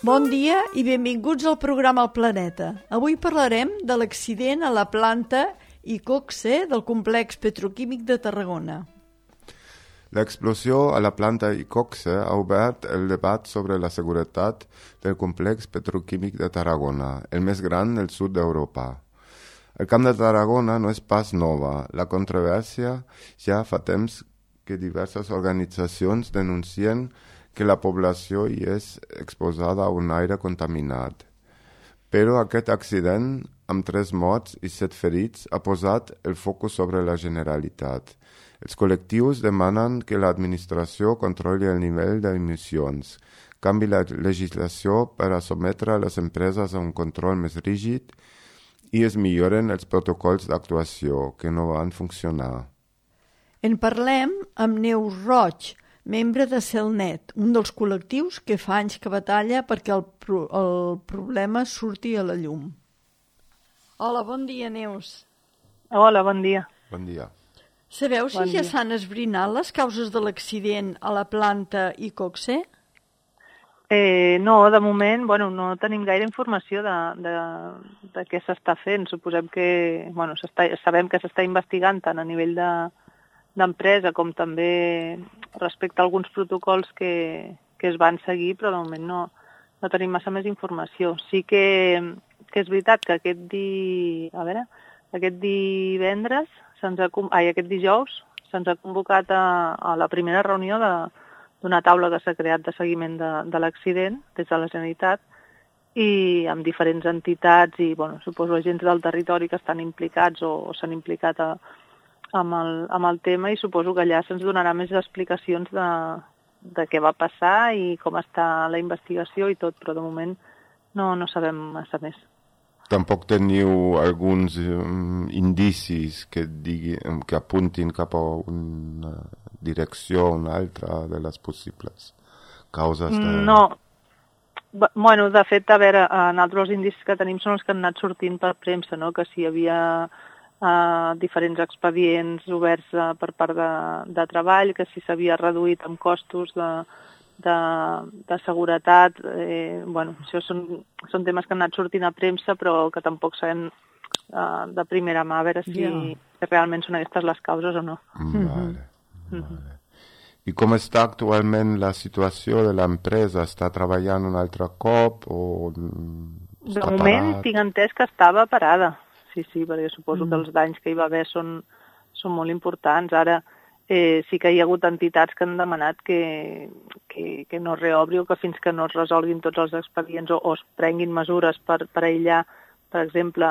Bon dia i benvinguts al programa El Planeta. Avui parlarem de l'accident a la planta Iqoxe del complex petroquímic de Tarragona. L'explosió a la planta Iqoxe ha obert el debat sobre la seguretat del complex petroquímic de Tarragona, el més gran del sud d'Europa. El camp de Tarragona no és pas nova. La controvèrsia ja fa temps que diverses organitzacions denuncien que la població hi és exposada a un aire contaminat. Però aquest accident, amb 3 morts i 7 ferits, ha posat el focus sobre la Generalitat. Els col·lectius demanen que l'administració controli el nivell d'emissions, canvi la legislació per a sotmetre les empreses a un control més rígid i es milloren els protocols d'actuació, que no van funcionar. En parlem amb Neus Roig, membre de Celnet, un dels col·lectius que fa anys que batalla perquè el problema surti a la llum. Hola, bon dia, Neus. Hola, bon dia. Bon dia. Sabeu si ja s'han esbrinat les causes de l'accident a la planta Iqoxe? No, de moment no tenim gaire informació de què s'està fent. Suposem que, sabem que s'està investigant tant a nivell d'empresa com també respecte a alguns protocols que es van seguir, però de moment no tenim massa més informació. Sí que és veritat que aquest dijous se'ns ha convocat a la primera reunió d'una taula que s'ha creat de seguiment de l'accident des de la Generalitat i amb diferents entitats i, suposo, agents del territori que estan implicats o s'han implicat amb el tema i suposo que allà se'ns donarà més explicacions de què va passar i com està la investigació i tot, però de moment no sabem massa més. Tampoc teniu alguns indicis que apuntin cap a una direcció o una altra de les possibles causes? No. De fet, a veure, nosaltres els indicis que tenim són els que han anat sortint per premsa, no? Que si hi havia diferents expedients oberts per part de treball, que si s'havia reduït amb costos de seguretat. Això són temes que han anat sortint a premsa, però que tampoc sabem de primera mà a veure si realment són aquestes les causes o no. Vale. I com està actualment la situació de l'empresa? Està treballant un altre cop o de moment tinc entès que estava parada. Sí, perquè suposo que els danys que hi va haver són molt importants. Ara sí que hi ha hagut entitats que han demanat que no es reobri o que fins que no es resolguin tots els expedients o es prenguin mesures per aïllar, per exemple,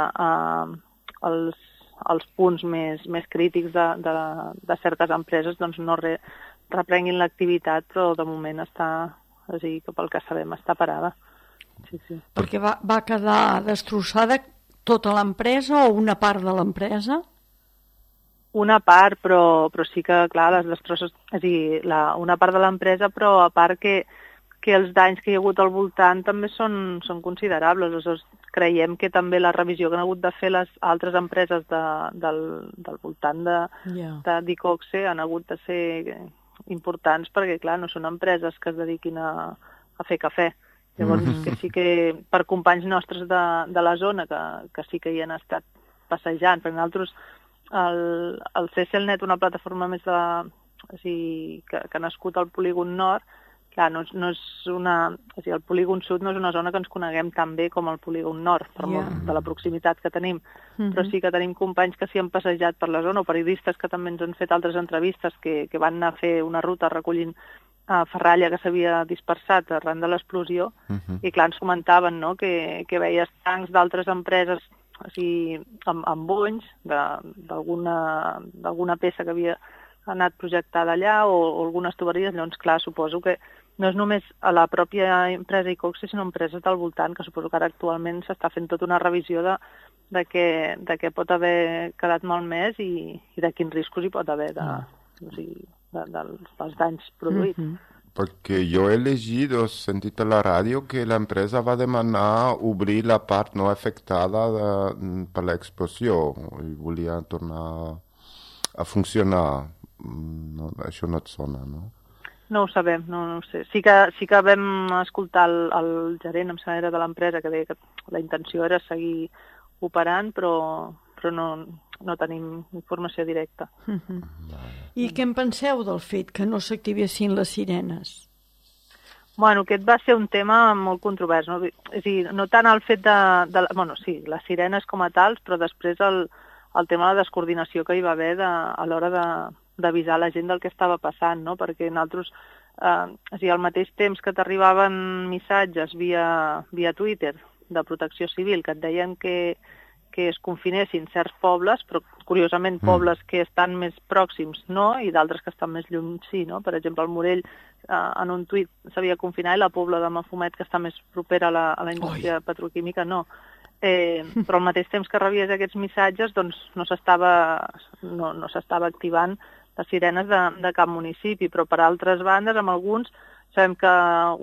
els punts més crítics de certes empreses, doncs no reprenguin l'activitat, però de moment està, que pel que sabem, està parada. Sí. Perquè va quedar destrossada tota l'empresa o una part de l'empresa? Una part, però sí que, clar, les destrosses, una part de l'empresa, però a part que els danys que hi ha hagut al voltant també són considerables. Aleshores, creiem que també la revisió que han hagut de fer les altres empreses del voltant d'Iqoxe han hagut de ser importants perquè, clar, no són empreses que es dediquin a fer cafè. Llavors, que sí que per companys nostres de la zona, que sí que hi han estat passejant, perquè nosaltres, el Celnet, una plataforma més que ha nascut al polígon nord, clar, no és el polígon sud no és una zona que ens coneguem tan bé com el polígon nord, per molt de la proximitat que tenim, però sí que tenim companys que s'hi han passejat per la zona, o periodistes que també ens han fet altres entrevistes que van anar a fer una ruta recollint ferralla que s'havia dispersat arran de l'explosió, i clar, ens comentaven que veies tancs d'altres empreses amb bonys d'alguna peça que havia anat projectada allà o algunes tuberies. Llavors, clar, suposo que no és només a la pròpia empresa Iqoxe, sinó empreses del voltant, que suposo que ara actualment s'està fent tota una revisió de què pot haver quedat malmès i de quins riscos hi pot haver dels danys produïts. Perquè jo he llegit o sentit a la ràdio que l'empresa va demanar obrir la part no afectada per l'explosió i volia tornar a funcionar. No, això no et sona, no? No ho sabem, no ho sé. Sí que vam escoltar el gerent, em sembla, era de l'empresa, que deia que la intenció era seguir operant, però no tenim informació directa. I què en penseu del fet que no s'activessin les sirenes? Bueno, aquest va ser un tema molt controvers, no? És a dir, no tant el fet sí, les sirenes com a tals, però després el tema de la descoordinació que hi va haver a l'hora d'avisar la gent del que estava passant, no? Perquè nosaltres, al mateix temps que t'arribaven missatges via Twitter de Protecció Civil que et deien que es confinessin certs pobles, però curiosament pobles que estan més pròxims no, i d'altres que estan més lluny sí, no? Per exemple, el Morell en un tuit s'havia confinat i la Pobla de Mafumet, que està més propera a la indústria petroquímica, no. Però al mateix temps que rebies aquests missatges doncs no s'estava activant les sirenes de cap municipi, però per altres bandes, amb alguns, sabem que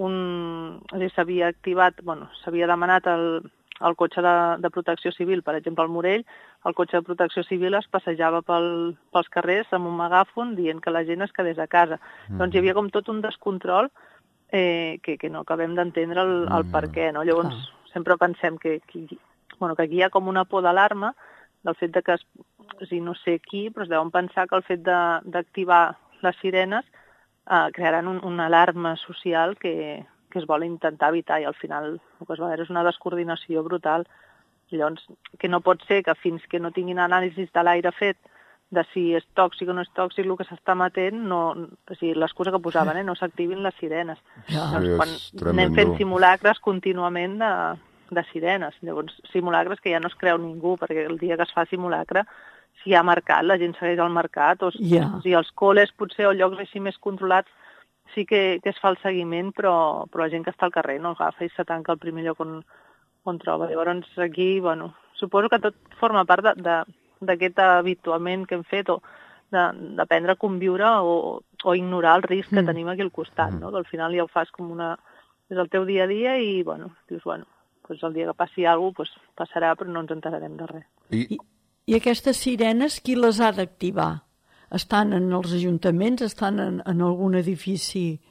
s'havia activat, s'havia demanat el cotxe de protecció civil, per exemple, al Morell, el cotxe de protecció civil es passejava pels carrers amb un megàfon dient que la gent es quedés a casa. Doncs hi havia com tot un descontrol que no acabem d'entendre el per què, no? Llavors, sempre pensem que aquí hi ha com una por d'alarma del fet de que, no sé qui, però es deuen pensar que el fet d'activar les sirenes crearan una alarma social que es vol intentar evitar i al final el que es va veure és una descoordinació brutal. Llavors, que no pot ser que fins que no tinguin anàlisis de l'aire fet de si és tòxic o no és tòxic el que s'està emetent, l'excusa que posaven, no s'activin les sirenes. Llavors, quan anem fent simulacres contínuament de sirenes, llavors simulacres que ja no es creu ningú, perquè el dia que es fa simulacre, si hi ha mercat, la gent segueix al mercat, o si els col·les potser o llocs així més controlats sí que es fa el seguiment, però la gent que està al carrer no agafa i se tanca al primer lloc on troba. Llavors aquí, suposo que tot forma part d'aquest habituament que hem fet o d'aprendre a conviure o ignorar el risc que tenim aquí al costat, no? Que al final ja ho fas com és el teu dia a dia i, dius, doncs el dia que passi alguna cosa, passarà, però no ens enterarem de res. I aquestes sirenes, qui les ha d'activar? Estan en els ajuntaments? Estan en algun edifici?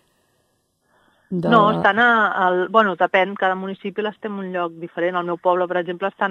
No, estan depèn, cada municipi les té en un lloc diferent. Al meu poble, per exemple, estan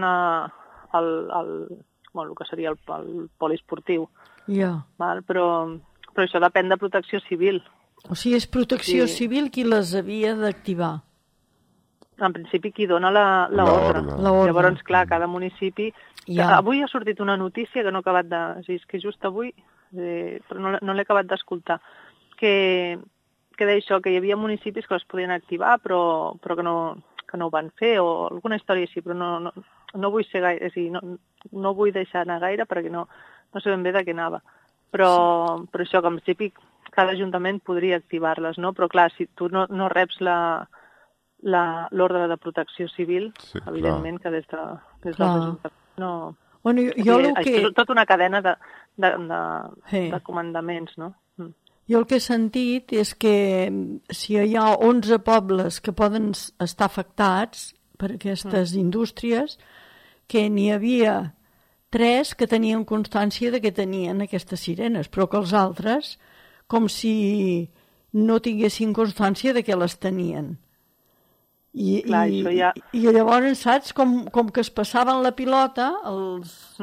el que seria el poliesportiu. Però això depèn de Protecció Civil. O sigui, és Protecció Civil qui les havia d'activar? En principi, qui dona l'ordre. Llavors, clar, cada municipi... Avui ha sortit una notícia que no he acabat de... És que just avui, però no l'he acabat d'escoltar, que deia això, que hi havia municipis que les podien activar, però que no ho van fer, o alguna història així, però no vull ser gaire... No vull deixar anar gaire perquè no sé ben bé de què anava. Però això, que en principi cada ajuntament podria activar-les, no? Però clar, si tu no reps l'ordre de protecció civil, evidentment que des dels ajuntaments no... És tota una cadena de comandaments, no? Jo el que he sentit és que si hi ha 11 pobles que poden estar afectats per aquestes indústries, que n'hi havia 3 que tenien constància de que tenien aquestes sirenes, però que els altres, com si no tinguessin constància de que les tenien. I llavors, saps, com que es passaven la pilota els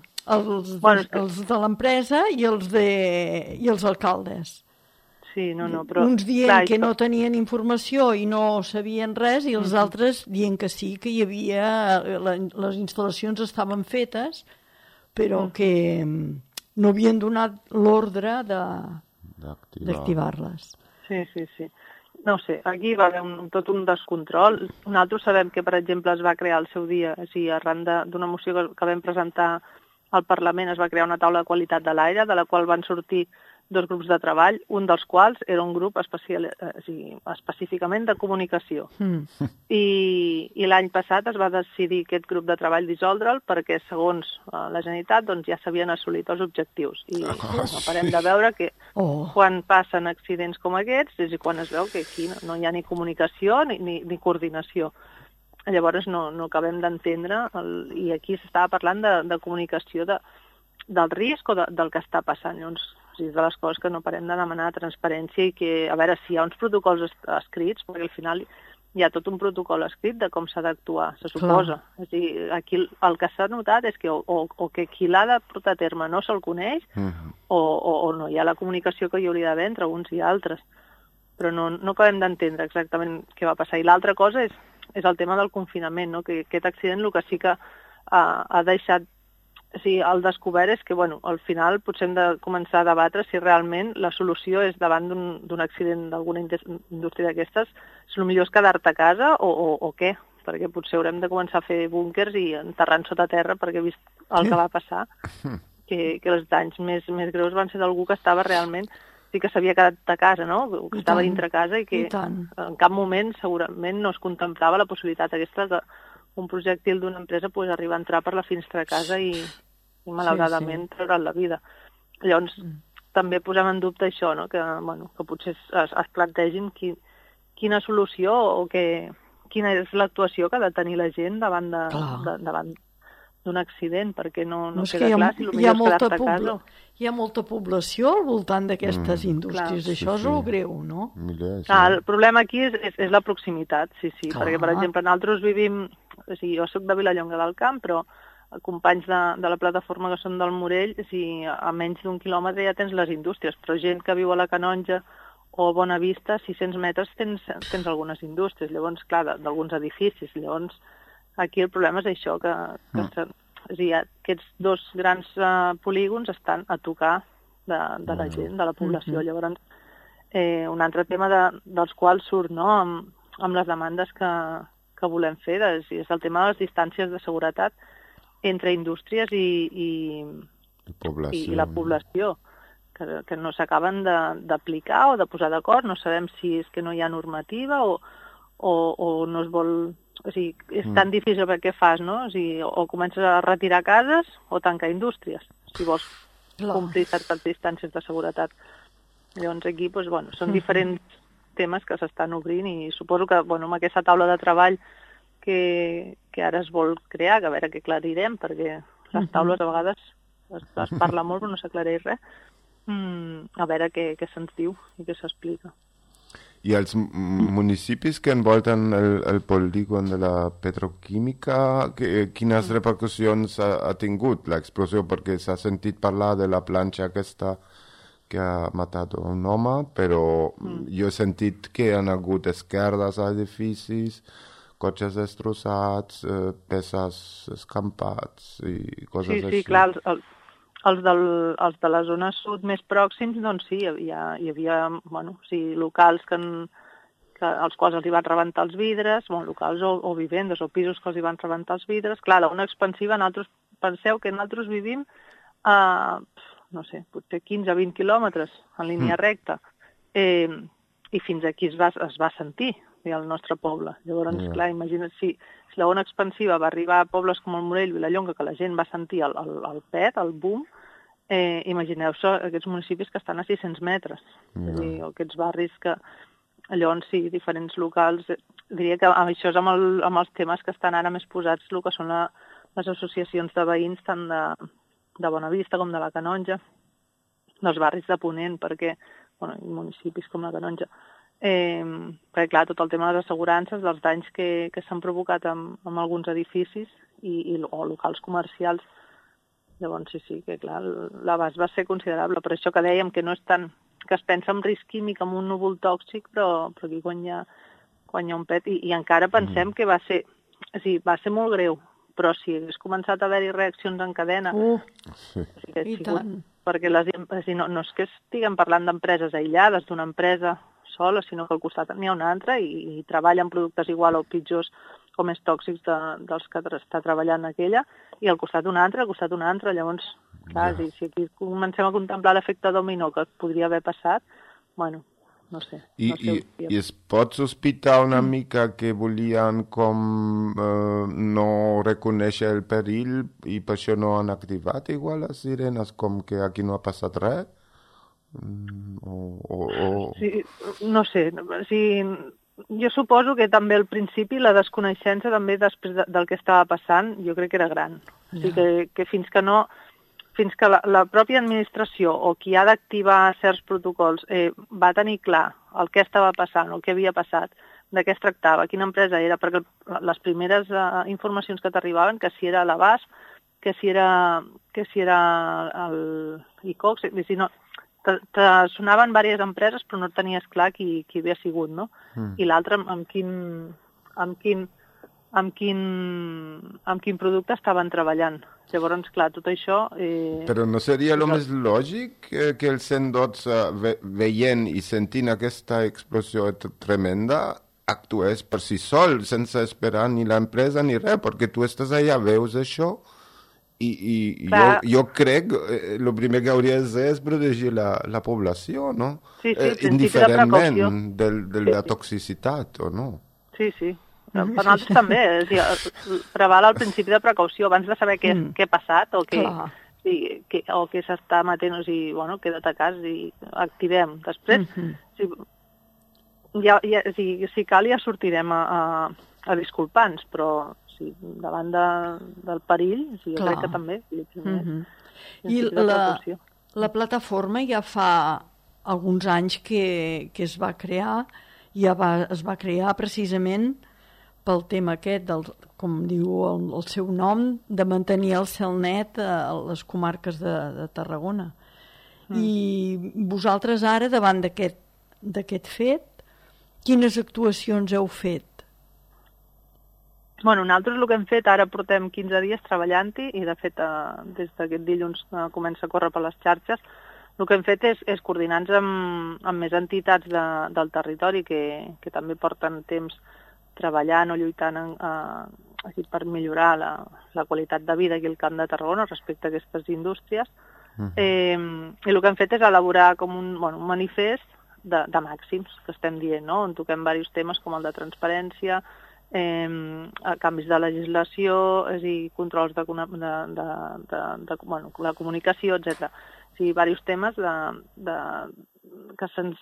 de l'empresa i els alcaldes. Sí, però... Uns dient que no tenien informació i no sabien res i els altres dient que sí, que hi havia... Les instal·lacions estaven fetes, però que no havien donat l'ordre d'activar-les. Sí. No ho sé, aquí va haver tot un descontrol. Nosaltres sabem que, per exemple, es va crear al seu dia, arran d'una moció que vam presentar al Parlament, es va crear una taula de qualitat de l'aire, de la qual van sortir 2 grups de treball, un dels quals era un grup específicament de comunicació. I l'any passat es va decidir aquest grup de treball dissoldre'l perquè, segons la Generalitat, doncs ja s'havien assolit els objectius. I no parem de veure que quan passen accidents com aquests és quan es veu que aquí no hi ha ni comunicació ni coordinació. Llavors no acabem d'entendre, i aquí s'estava parlant de comunicació del risc o del que està passant. Llavors, és de les coses que no parem de demanar, transparència, i que, a veure, si hi ha uns protocols escrits, perquè al final hi ha tot un protocol escrit de com s'ha d'actuar, se suposa. És a dir, aquí el que s'ha notat és que o que qui l'ha de portar a terme no se'l coneix, o no hi ha la comunicació que hi hauria d'haver entre uns i altres. Però no acabem d'entendre exactament què va passar. I l'altra cosa és el tema del confinament, no? Que aquest accident el que sí que ha deixat, o sigui, el descobert és que, bueno, al final potser hem de començar a debatre si realment la solució és davant d'un accident d'alguna indústria d'aquestes, si el millor és quedar-te a casa o què? Perquè potser haurem de començar a fer búnkers i enterrant sota terra, perquè he vist el que va passar, que els danys més greus van ser d'algú que estava realment, sí que s'havia quedat a casa, no? Que estava dintre casa i que en cap moment segurament no es contemplava la possibilitat aquesta que un projectil d'una empresa pogués arribar a entrar per la finestra de casa i malauradament treure'n la vida. Llavors, també posem en dubte això, no? Que potser es plantegin quina solució o quina és l'actuació que ha de tenir la gent davant d'un accident, perquè no queda clar si el millor és quedar-te a casa. Hi ha molta població al voltant d'aquestes indústries, això és el greu, no? El problema aquí és la proximitat, sí, perquè, per exemple, nosaltres vivim, o sigui, jo soc de Vilallonga del Camp, però companys de la plataforma que són del Morell, a menys d'1 quilòmetre ja tens les indústries, però gent que viu a la Canonja o a Bonavista, a 600 metres tens algunes indústries, llavors, clar, d'alguns edificis. Llavors, aquí el problema és això, que aquests dos grans polígons estan a tocar de la gent, de la població. Llavors, un altre tema dels quals surt, no?, amb les demandes que volem fer, és el tema de les distàncies de seguretat entre indústries i la població, que no s'acaben d'aplicar o de posar d'acord. No sabem si és que no hi ha normativa o no es vol... O sigui, és tan difícil perquè què fas, no? O sigui, o comences a retirar cases o tancar indústries, si vols complir certes distàncies de seguretat. Llavors aquí, són diferents temes que s'estan obrint i suposo que, amb aquesta taula de treball que ara es vol crear, que a veure què aclarirem, perquè les taules a vegades es parla molt però no s'aclareix res, a veure què se'ns diu i què s'explica. I els municipis que envolten el polígon de la petroquímica, quines repercussions ha tingut l'explosió? Perquè s'ha sentit parlar de la planxa aquesta que ha matat un home, però jo he sentit que han hagut esquerdes a edificis, cotxes destrossats, peces escampats i coses així. Sí, clar, els de la zona sud més pròxims, doncs sí, hi havia locals als quals els hi van rebentar els vidres, locals o vivendes o pisos que els hi van rebentar els vidres. Clar, la ona expansiva, penseu que nosaltres vivim a, potser 15-20 quilòmetres en línia recta, i fins aquí es va sentir al nostre poble. Llavors, clar, imagina't si la ona expansiva va arribar a pobles com el Morell, Vilallonga, que la gent va sentir el pet, el boom, imagineu-vos aquests municipis que estan a 600 metres, aquests barris que, llavors sí, diferents locals, diria que això és amb els temes que estan ara més posats, el que són les associacions de veïns, tant de Bonavista com de la Canonja, dels barris de Ponent, perquè, municipis com la Canonja, perquè clar, tot el tema de les assegurances, dels danys que s'han provocat amb alguns edificis o locals comercials. Llavors sí, que clar, l'abast va ser considerable. Per això que dèiem que no és tant que es pensa en risc químic, en un núvol tòxic, però aquí quan hi ha un pet, i encara pensem que va ser molt greu, però si hagués començat a haver-hi reaccions en cadena, i tant. Perquè no és que estiguem parlant d'empreses aïllades, d'una empresa sola, sinó que al costat n'hi ha una altra i treballen productes igual o pitjors o més tòxics dels que està treballant aquella, i al costat una altra, llavors, clar, si aquí comencem a contemplar l'efecte dominó que podria haver passat, no sé. I es pot sospitar una mica que volien com no reconèixer el perill i per això no han activat igual les sirenes, com que aquí no ha passat res? Sí, no sé, jo suposo que també al principi la desconeixença també després del que estava passant jo crec que era gran, o sigui que fins que no fins que la pròpia administració o qui ha d'activar certs protocols va tenir clar el que estava passant o el que havia passat, de què es tractava, quina empresa era, perquè les primeres informacions que t'arribaven, que si era l'Abast, que si era l'ICOX, no, te sonaven diverses empreses però no tenies clar qui havia sigut, no? I l'altre amb quin producte estaven treballant. Llavors, clar, tot això... Però no seria el més lògic que el 112, veient i sentint aquesta explosió tremenda, actués per si sol, sense esperar ni l'empresa ni res, perquè tu estàs allà, veus això, i jo crec que el primer que hauria de ser és protegir la població, no? Sí, indiferentment de la toxicitat, o no? Sí. Per nosaltres també, preval el principi de precaució abans de saber què ha passat o què s'està emetent, o sigui, bueno, queda't a casa i activem. Després, si cal ja sortirem a disculpar-nos, però davant del perill, jo crec que també. I la plataforma ja fa alguns anys que es va crear, es va crear precisament pel tema aquest, com diu el seu nom, de mantenir el CELNET a les comarques de Tarragona. I vosaltres ara, davant d'aquest fet, quines actuacions heu fet? Bueno, nosaltres el que hem fet, ara portem 15 dies treballant-hi i, de fet, des d'aquest dilluns comença a córrer per les xarxes. El que hem fet és coordinar-nos amb més entitats del territori que també porten temps treballant o lluitant per millorar la qualitat de vida aquí al Camp de Tarragona respecte a aquestes indústries. I el que hem fet és elaborar com un manifest de màxims que estem dient, no? On toquem diversos temes com el de transparència, canvis de legislació, és a dir, controls de la comunicació, etc. O sigui, diversos temes que se'ns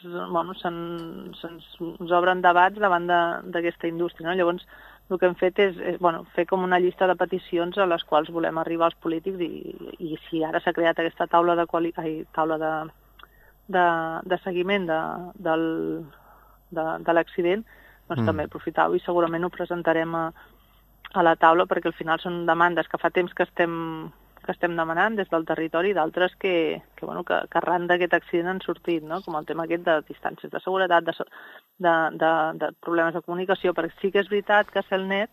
obren debats davant d'aquesta indústria, no? Llavors, el que hem fet és fer com una llista de peticions a les quals volem arribar als polítics i si ara s'ha creat aquesta taula de seguiment de l'accident, doncs també aprofitar-ho i segurament ho presentarem a la taula perquè al final són demandes que fa temps que estem demanant des del territori, d'altres que arran d'aquest accident han sortit, no? Com el tema aquest de distàncies de seguretat, de problemes de comunicació, perquè sí que és veritat que a CELNET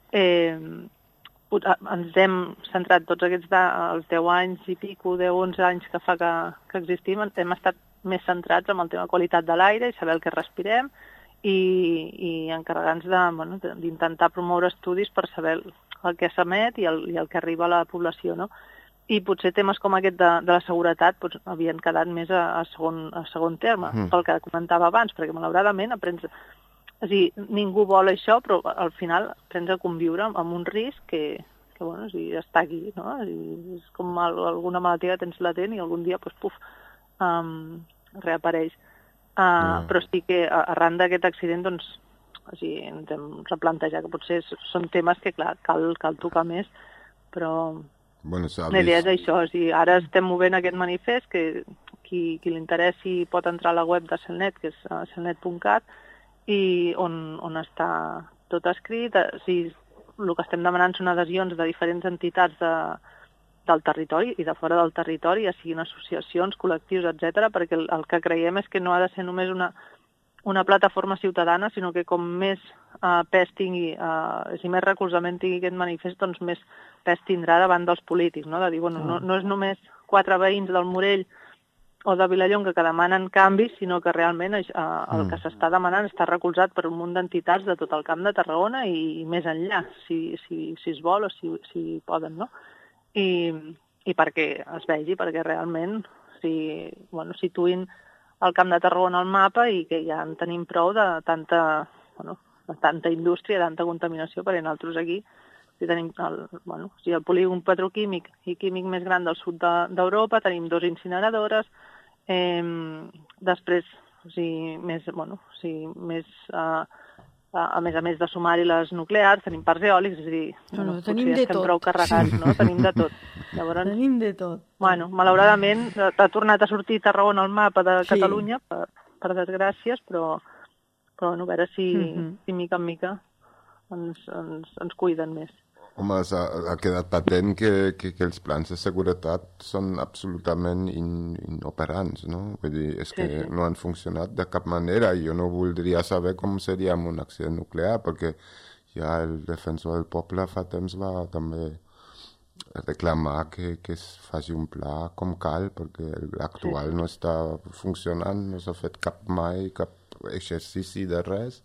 ens hem centrat tots aquests els 10 anys i pico, 10-11 anys que fa que existim, hem estat més centrats en el tema qualitat de l'aire i saber el que respirem i encarregar-nos d'intentar promoure estudis per saber el que s'emet i el que arriba a la població, no? I potser temes com aquest de la seguretat havien quedat més a segon terme, pel que comentava abans, perquè malauradament ningú vol això, però al final aprens a conviure amb un risc que està aquí, no? És com alguna malaltia que tens latent i algun dia, reapareix. Però sí que arran d'aquest accident ens hem replantejat que potser són temes que, clar, cal tocar més, però la idea és això. Ara estem movent aquest manifest que qui li interessi pot entrar a la web de CELNET, que és celnet.cat, i on està tot escrit. El que estem demanant són adhesions de diferents entitats del territori i de fora del territori, ja siguin associacions, col·lectius, etc., perquè el que creiem és que no ha de ser només una plataforma ciutadana, sinó que com més pes tingui, si més recolzament tingui aquest manifest, doncs més pes tindrà davant dels polítics, no? De dir, no és només 4 veïns del Morell o de Vilallonga que demanen canvis, sinó que realment el que s'està demanant està recolzat per un munt d'entitats de tot el Camp de Tarragona i més enllà, si es vol o si poden, no? I perquè es vegi, perquè realment situïn el Camp de Tarragona al mapa i que ja en tenim prou de tanta indústria, tanta contaminació, perquè nosaltres aquí tenim el polígon petroquímic i químic més gran del sud d'Europa, tenim 2 incineradores, després més a més de sumar-hi les nuclears, tenim parcs eòlics, és a dir, tenim de tot. Prou carregats, no? Tenim de tot. Llavors, tenim de tot. Bueno, malauradament ha tornat a sortir Tarragona al mapa de Catalunya, per desgràcies, però bueno, a veure si mica en mica ens cuiden més. Home, ha quedat patent que els plans de seguretat són absolutament inoperants, no? Vull dir, és que no han funcionat de cap manera i jo no voldria saber com seria amb un accident nuclear, perquè ja el defensor del poble fa temps va també reclamar que es faci un pla com cal, perquè l'actual no està funcionant, no s'ha fet mai cap exercici de res.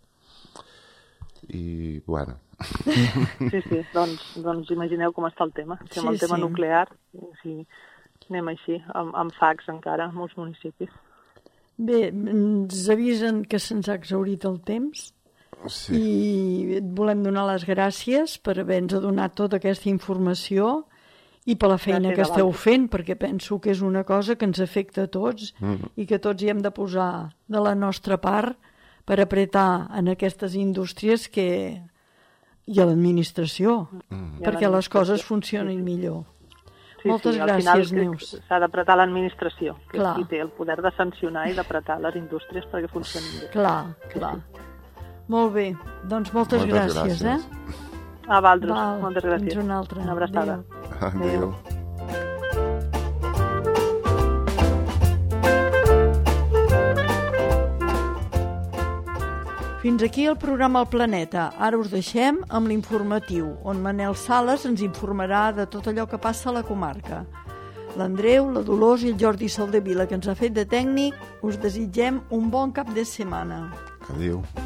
I, bueno... Sí, doncs imagineu com està el tema. Si amb el tema nuclear, anem així, amb fax encara, a molts municipis. Bé, ens avisen que se'ns ha exhaurit el temps i et volem donar les gràcies per haver-nos donat tota aquesta informació i per la feina que esteu fent, perquè penso que és una cosa que ens afecta a tots i que tots hi hem de posar de la nostra part per apretar en aquestes indústries i a l'administració, perquè les coses funcionin millor. Moltes gràcies, Neus. S'ha d'apretar l'administració, que és qui té el poder de sancionar i d'apretar les indústries perquè funcionin bé. Clar. Molt bé, doncs moltes gràcies. A vosaltres, moltes gràcies. Fins una altra. Una abraçada. Adéu. Fins aquí el programa El Planeta. Ara us deixem amb l'informatiu, on Manel Sales ens informarà de tot allò que passa a la comarca. L'Andreu, la Dolors i el Jordi Soldevila, que ens ha fet de tècnic, us desitgem un bon cap de setmana. Adéu.